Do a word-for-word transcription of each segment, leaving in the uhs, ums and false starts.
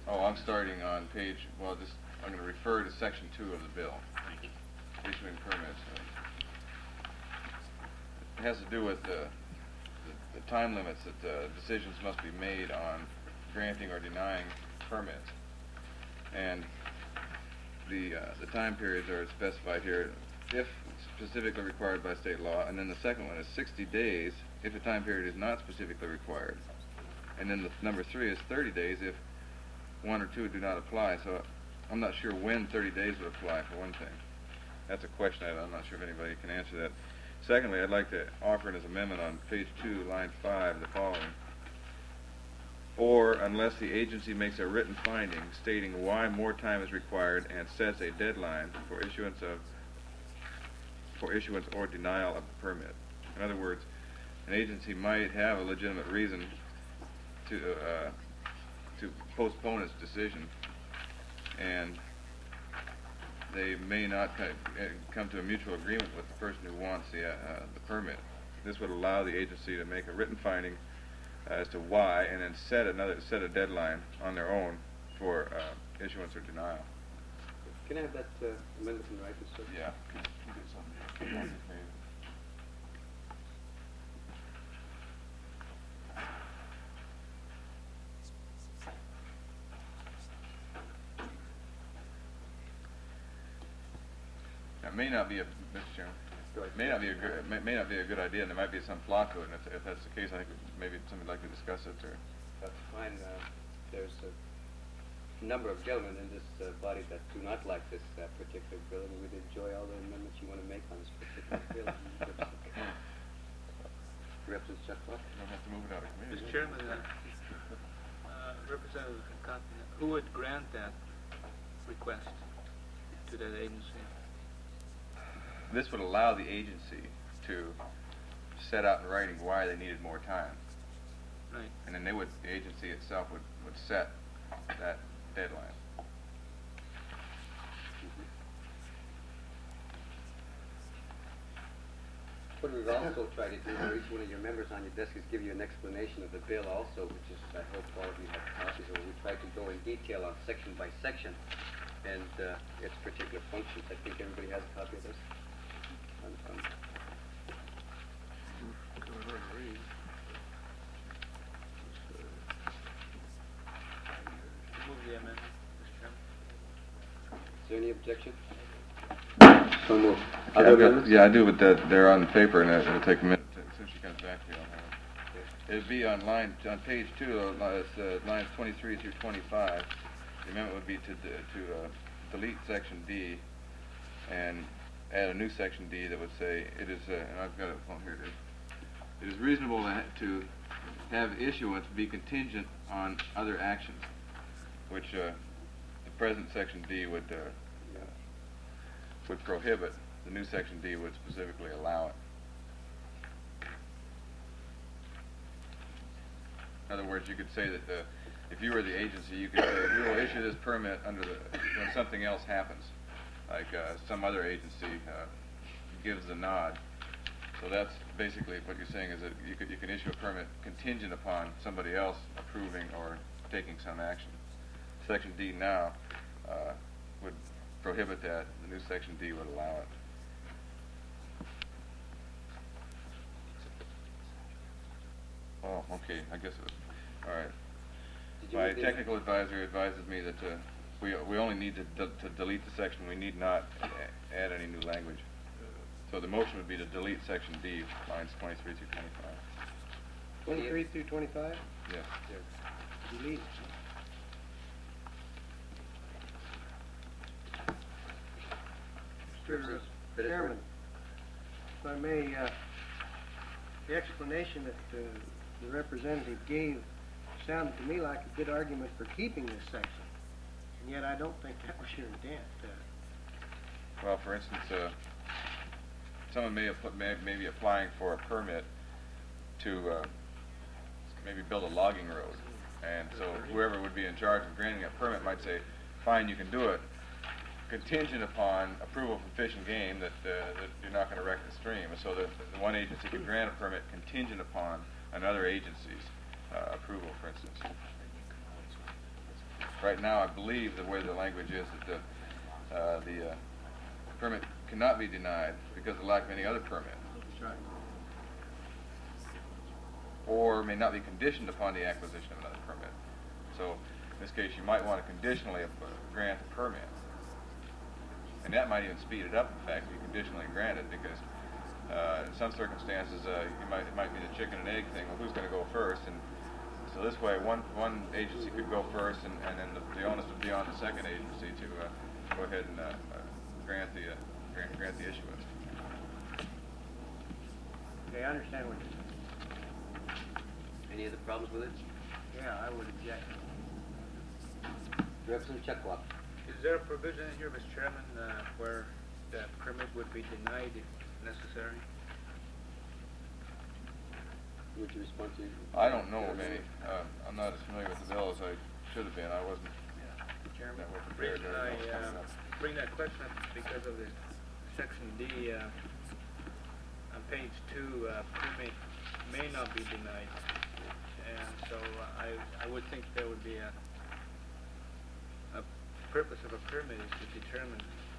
Oh, I'm starting on page, well, just, I'm going to refer to section two of the bill. Issuing permits. It has to do with the, the, the time limits that uh, decisions must be made on granting or denying permits. And the, uh, the time periods are specified here, if specifically required by state law, and then the second one is sixty days if a time period is not specifically required. And then the number three is thirty days if one or two do not apply. So I'm not sure when thirty days would apply, for one thing. That's a question. I'm not sure if anybody can answer that. Secondly, I'd like to offer an amendment on page two, line five, the following. Or unless the agency makes a written finding stating why more time is required and sets a deadline for issuance of for issuance or denial of the permit. In other words, an agency might have a legitimate reason to uh, to postpone its decision, and they may not come to a mutual agreement with the person who wants the, uh, the permit. This would allow the agency to make a written finding as to why, and then set another set a deadline on their own for uh, issuance or denial. Can I have that uh, amendment in writing, sir? Yeah. It may not be a, Mister Chairman, it may not be a good, may, may not be a good idea, and there might be some flaw to it. And if, if that's the case, I think maybe somebody'd like to discuss it. Or that's fine. Uh, there's a number of gentlemen in this uh, body that do not like this uh, particular bill, and we'd enjoy all the amendments you want to make on this particular bill. Representative Chuck Buck. You don't have to move it out of committee. Mister Chairman, uh, uh, Representative Cotton, who would grant that request to that agency? This would allow the agency to set out in writing why they needed more time. Right. And then they would, the agency itself would, would set that deadline. What we've also tried to do for each one of your members on your desk is give you an explanation of the bill also, which is, I hope all of you have copies of. We try to go in detail on section by section and uh, its particular functions. I think everybody has a copy of this. On, on. Move the amendment, Mister Chairman. Is there any objection? So moved. Yeah, Other I've got- amendments? yeah, I do, but that, they're on paper, and it'll take a minute. As soon as she comes back here, I'll have it. It'd be on line, on page two, uh, it's, uh, lines twenty-three through twenty-five. The amendment would be to, d- to uh, delete section D and add a new section D that would say, it is, uh, and I've got it, oh, here it is. It is reasonable to, ha- to have issuance be contingent on other actions, which uh, the present section D would uh, uh, would prohibit. The new section D would specifically allow it. In other words, you could say that uh, if you were the agency, you could say, we will issue this permit under the, when something else happens, like uh, some other agency uh, gives the nod. So that's basically what you're saying, is that you could you can issue a permit contingent upon somebody else approving or taking some action. Section D now uh, would prohibit that. The new section D would allow it. Oh, okay. I guess it was, all right. My technical advisor advises me that uh, we we only need to de to delete the section. We need not a add any new language. So the motion would be to delete section D, lines twenty-three through twenty-five. twenty-three through twenty-five? Yes. Yes. Delete. Mister Chairman, if I may, uh, the explanation that uh, the representative gave sounded to me like a good argument for keeping this section, and yet I don't think that was your intent. Uh, Well, for instance, uh, someone may, have may, may be applying for a permit to uh, maybe build a logging road, and so whoever would be in charge of granting that permit might say, fine, you can do it, contingent upon approval from Fish and Game that, uh, that you're not going to wreck the stream. And so the, the one agency could grant a permit contingent upon another agency's uh, approval, for instance. Right now, I believe the way the language is that the, uh, the uh, permit cannot be denied because of the lack of any other permit. That's right. Or may not be conditioned upon the acquisition of another permit. So, in this case, you might want to conditionally uh, grant a permit. And that might even speed it up, in fact, if you conditionally grant it, because uh, in some circumstances, uh, you might, it might be the chicken and egg thing. Well, who's going to go first? And so this way, one one agency could go first, and, and then the, the onus would be on the second agency to uh, go ahead and uh, uh, grant the uh, grant, grant the issuance. Okay, I understand what you're saying. Any other problems with it? Yeah, I would object. Representative Chekwa. Is there a provision in here, Mister Chairman, uh, where the permit would be denied if necessary? Would you respond to? I don't know of any. Uh, I'm not as familiar with the bill as I should have been. I wasn't Chairman, that well the prepared. reason I uh, bring that question up is because of the section D uh, on page two, uh, permit may not be denied, and so uh, I I would think there would be a a purpose of a permit is to determine,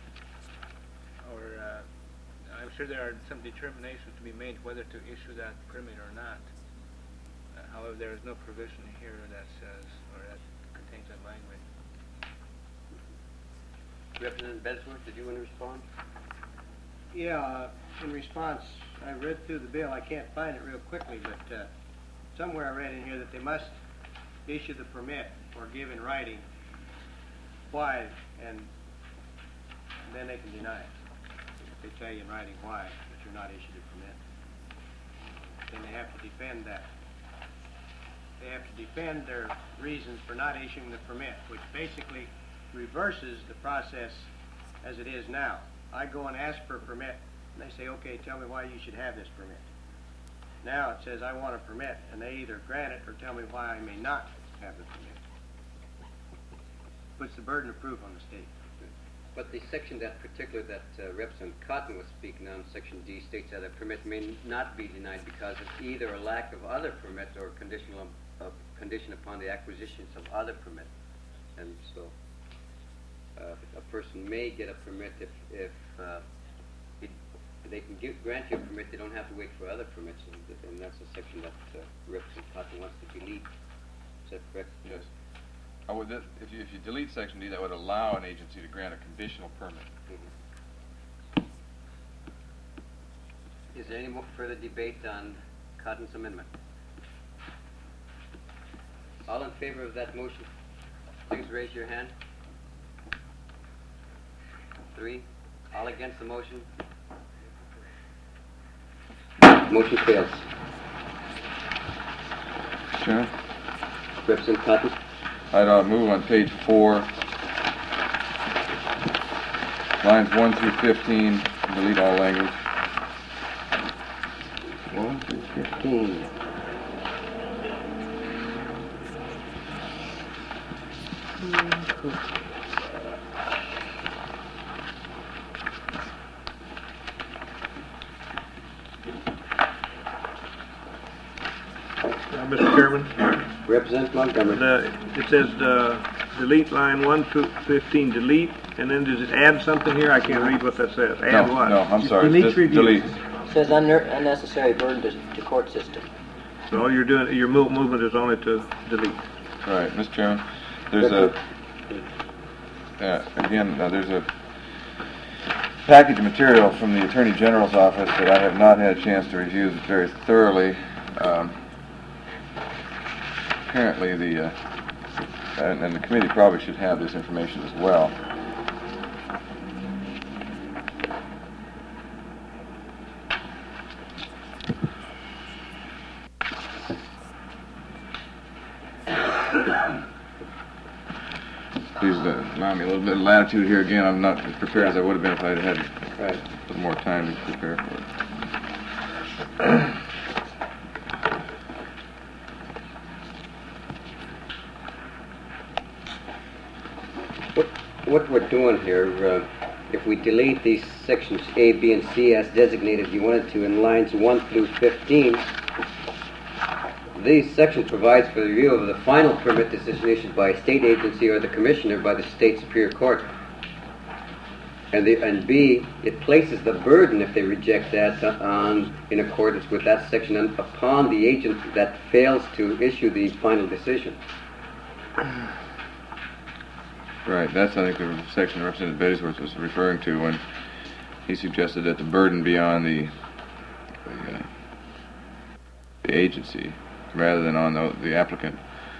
or uh, I'm sure there are some determinations to be made whether to issue that permit or not. Uh, however, there is no provision here that says or that contains that language. Representative Bedsworth, did you want to respond? Yeah, uh, in response, I read through the bill. I can't find it real quickly, but uh, somewhere I read in here that they must issue the permit or give in writing why, and then they can deny it. If they tell you in writing why, that you're not issued a permit, then they have to defend that. They have to defend their reasons for not issuing the permit, which basically reverses the process as it is now. I go and ask for a permit, and they say, okay, tell me why you should have this permit. Now it says I want a permit, and they either grant it or tell me why I may not have the permit. Puts the burden of proof on the state. But the section that particular that uh, Representative Cotton was speaking on, section D, states that a permit may not be denied because of either a lack of other permit or conditional uh, condition upon the acquisitions of other permit. And so uh, a person may get a permit if, if uh, it, they can give, grant you a permit, they don't have to wait for other permits, and, and that's a section that uh, Representative Cotton wants to delete. Is that correct? Yes. I would, that, if you if you delete section D, that would allow an agency to grant a conditional permit. Mm-hmm. Is there any more further debate on Cotton's amendment? All in favor of that motion, please raise your hand. Three. All against the motion? Motion fails. Sure. Representative Cotton. I'd uh, move on page four, lines one through fifteen, delete all language. One through fifteen. Uh, Mister Chairman, Representative Montgomery. the, it says uh, delete line one to fifteen, delete, and then does it add something here? I can't read what that says. Add no, what? no, I'm sorry. Delete Just review. delete. Says unner- unnecessary burden to, to court system. So all you're doing, your move, movement is only to delete. Right, Mister Chairman. There's a uh, again. Uh, there's a package of material from the Attorney General's office that I have not had a chance to review very thoroughly. Um, apparently, the uh, and, and the committee probably should have this information as well. Please uh, allow me a little bit of latitude here again. I'm not as prepared as I would have been if I'd had Right. a little more time to prepare for it. What, what we're doing here, uh, if we delete these sections A, B, and C as designated, you wanted to in lines one through fifteen, this section provides for the review of the final permit decision issued by a state agency or the commissioner by the state superior court. And, the, and B, it places the burden, if they reject that, on, in accordance with that section, on, upon the agent that fails to issue the final decision. Right, that's, I think, the section Representative Bettesworth was referring to when he suggested that the burden be on the, the, uh, the agency rather than on the, the applicant.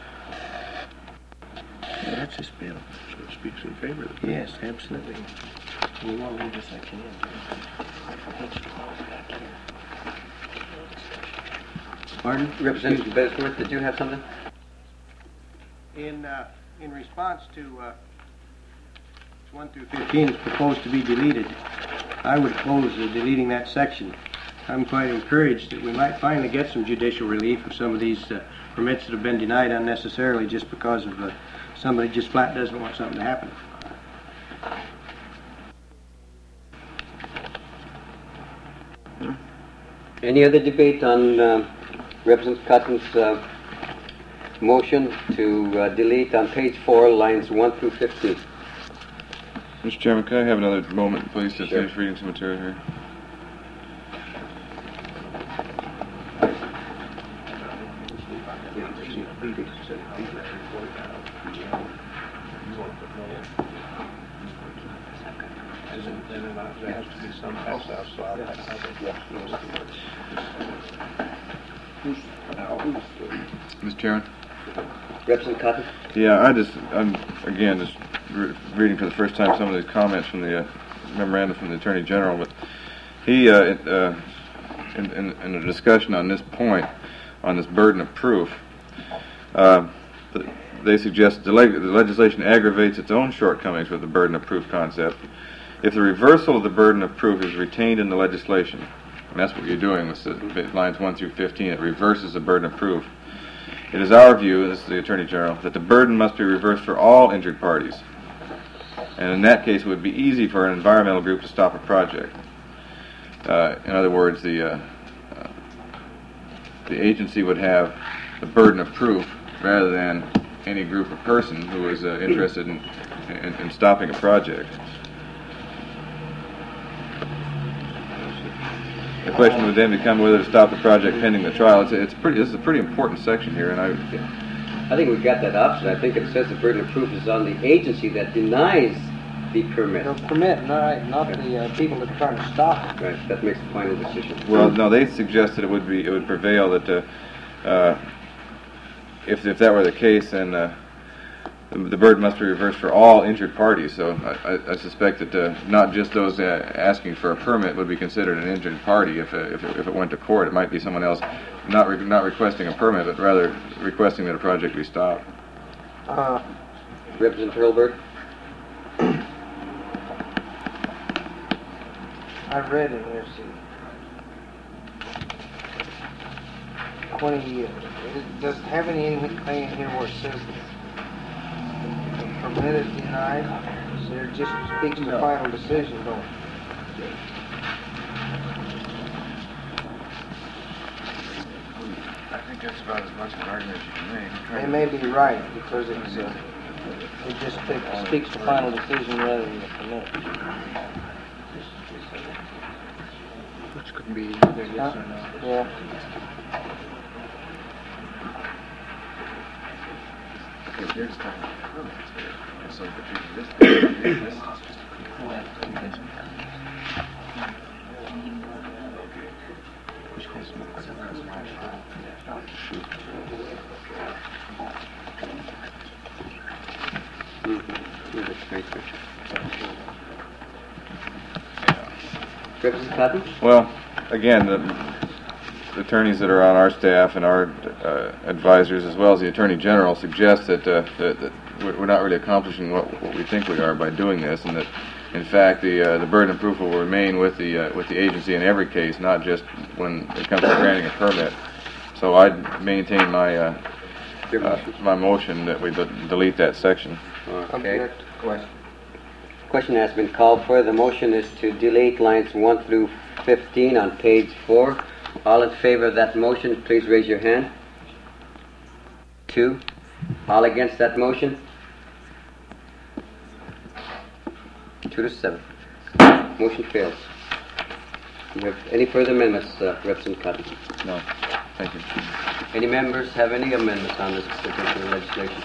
Yeah, that's this bill, so it speaks in favor of the bill. Yes, absolutely. We want to leave this section in. Pardon? Representative Bettesworth, did you have something? In, uh, in response to, uh, one through fifteen is proposed to be deleted, I would oppose uh, deleting that section. I'm quite encouraged that we might finally get some judicial relief of some of these uh, permits that have been denied unnecessarily just because of uh, somebody just flat doesn't want something to happen. Any other debate on uh, Representative Cotton's uh, motion to uh, delete on page four, lines one through fifteen? Mister Chairman, can I have another moment, please, to Sure. finish reading some material here? Mister Chairman? Representative Cotton? Yeah, I just, I'm, again, just re- reading for the first time some of the comments from the uh, memorandum from the Attorney General, but he, uh, it, uh, in, in, in a discussion on this point, on this burden of proof, uh, th- they suggest the, leg- the legislation aggravates its own shortcomings with the burden of proof concept. If the reversal of the burden of proof is retained in the legislation, and that's what you're doing with the lines one through fifteen, it reverses the burden of proof. It is our view, this is the Attorney General, that the burden must be reversed for all injured parties. And in that case, it would be easy for an environmental group to stop a project. Uh, in other words, the, uh, uh, the agency would have the burden of proof rather than any group or person who is uh, interested in, in, in stopping a project. The question would then become whether to stop the project pending the trial. It's, a, it's pretty. This is a pretty important section here, and I. I think we got that option. I think it says the burden of proof is on the agency that denies the permit. The permit, not, not the uh, people that are trying to stop it. Right, that makes the final decision. Well, no, they suggested it would be it would prevail that uh, uh, if if that were the case, then uh, the, the burden must be reversed for all injured parties. So I, I, I suspect that uh, not just those uh, asking for a permit would be considered an injured party if uh, if, it, if it went to court. It might be someone else not re- not requesting a permit, but rather requesting that a project be stopped. Uh, Representative Hurlbert? I've read it, let's see. twenty, uh, it does it have anything in here where it says the permit is denied? So it just speaks to the final decision, don't it? I think that's about as much of an argument as you can make. They may be right, because it's, uh, it just speaks, speaks to final decision rather than the permit. Which could be either yes or no. Yeah. Representative Cotton? Well, again, the, the attorneys that are on our staff and our uh, advisors, as well as the Attorney General, suggest that, uh, that, that we're not really accomplishing what, what we think we are by doing this, and that, in fact, the uh, the burden of proof will remain with the uh, with the agency in every case, not just when it comes to granting a permit. So I maintain my uh, uh, my motion that we de- delete that section. Okay. Object to question. Question has been called for. The motion is to delete lines one through fifteen on page four. All in favor of that motion, please raise your hand. two. All against that motion? Two to seven. Motion fails. Do you have any further amendments, uh, Representative Cotton? No, thank you. Any members have any amendments on this particular legislation?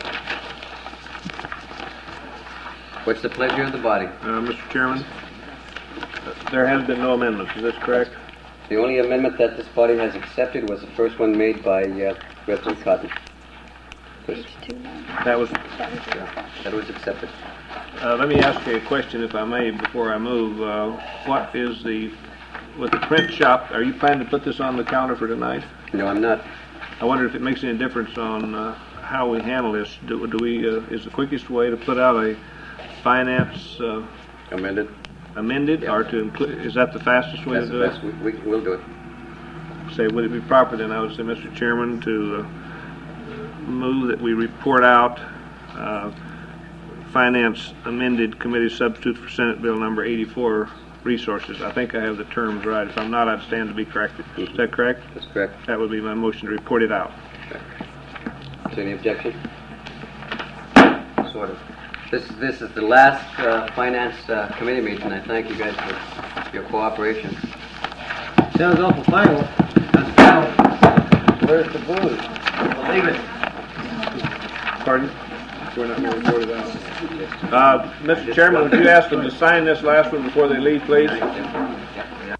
What's the pleasure of the body? Uh, Mister Chairman, uh, there has been no amendments, is this correct? The only amendment that this body has accepted was the first one made by uh, Representative Cotton. Page two now. That was, That was it. That was accepted. uh, let me ask you a question if I may before I move. Uh, what is the, with the print shop, are you planning to put this on the counter for tonight? No, I'm not. I wonder if it makes any difference on uh, how we handle this. Do, do we, uh, is the quickest way to put out a finance uh, Amended? amended, or to include, is that the fastest way That's to the do best. it? We, we, we'll do it. Say, would it be proper then, I would say, Mister Chairman, to uh, move that we report out uh, finance amended committee substitute for Senate Bill number eighty-four resources. I think I have the terms right. If I'm not, I'd stand to be corrected. Is that correct? That's correct. That would be my motion to report it out. Is there any objection? Sort of. This, this is the last uh, Finance uh, Committee meeting. I thank you guys for your cooperation. Sounds awful final. That's final. Where's the booze? Leave it. Pardon? We're not going to report it out. Uh, Mister Chairman, would you ask them to sign this last one before they leave, please?